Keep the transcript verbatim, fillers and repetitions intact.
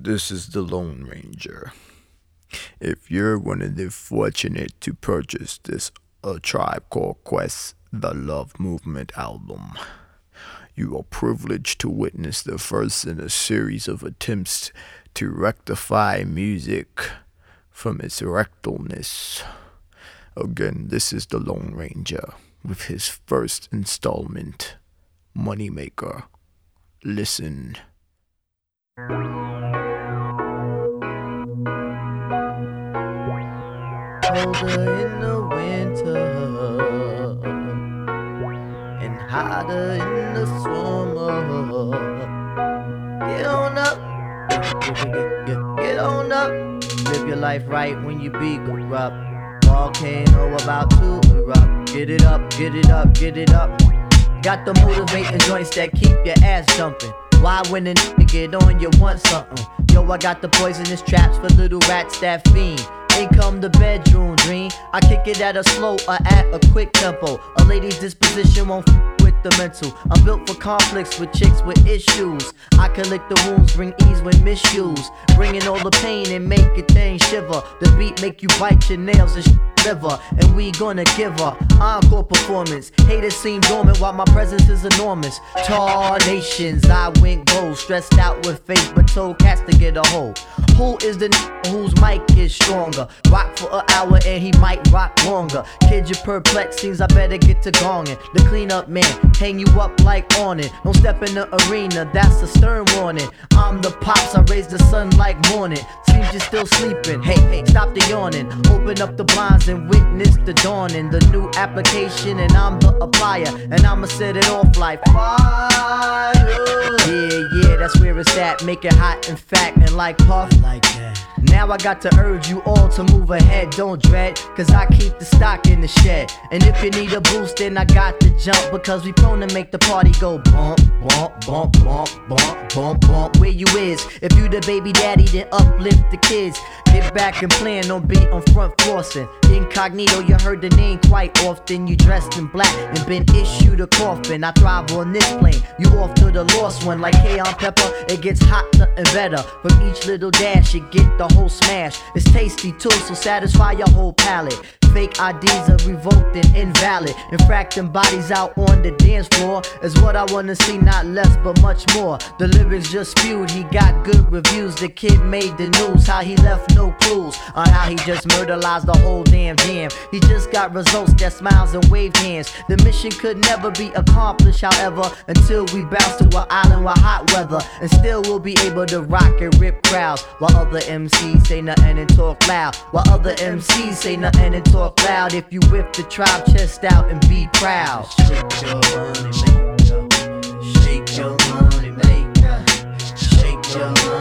This is the Lone Ranger. If you're one of the fortunate to purchase this A Tribe Called Quest, the Love Movement album, you are privileged to witness the first in a series of attempts to rectify music from its rectalness. Again, this is the Lone Ranger with his first installment, Moneymaker. Listen. Colder in the winter and hotter in the summer. Get on up, get, get, get on up. Live your life right when you be corrupt. Volcano about to erupt. Get it up, get it up, get it up. Got the motivating joints that keep your ass jumping. Why when a nigga get on you want something? Yo, I got the poisonous traps for little rats that fiend. In come the bedroom dream. I kick it at a slow or at a quick tempo. A lady's disposition won't f with the mental. I'm built for conflicts with chicks with issues. I can lick the wounds, bring ease when misused. Bringing all the pain and make your thing shiver. The beat make you bite your nails and sh liver. And we gonna give her encore performance. Haters seem dormant while my presence is enormous. Tall nations, I went gold. Stressed out with faith but told cats to get a hold. Who is the n whose mic is stronger? Rock for an hour and he might rock longer. Kid, you perplexed, seems I better get to gonging. The cleanup man, hang you up like awning. Don't step in the arena, that's a stern warning. I'm the pops, I raise the sun like morning. Seems you're still sleeping, hey, hey, stop the yawning. Open up the blinds and witness the dawning. The new application and I'm the applier. And I'ma set it off like fire. Yeah, yeah, that's where it's at. Make it hot and fat and like puff like that. Now I got to urge you all to move ahead, don't dread, cause I keep the stock in the shed. And if you need a boost, then I got to jump, because we prone to make the party go bump, bump, bump, bump, bump, bump, bump. Where you is? If you the baby daddy, then uplift the kids. Get back and plan on beat on front flossing. Incognito, you heard the name quite often. You dressed in black and been issued a coffin. I thrive on this plane, you off to the lost one. Like K on Pepper, it gets hotter and better. From each little dash, you get the whole smash. It's tasty too, so satisfy your whole palate. Fake I Ds are revoked and invalid. Infracting bodies out on the dance floor is what I wanna see, not less but much more. The lyrics just spewed, he got good reviews. The kid made the news, how he left no clues on how he just murderized the whole damn jam. He just got results that smiles and wave hands. The mission could never be accomplished, however, until we bounce to an island with hot weather. And still we'll be able to rock and rip crowds, while other M Cs say nothing and talk loud. While other M Cs say nothing and talk loud. If you whip the tribe chest out and be proud. Shake your money maker, shake your money maker, shake your money maker.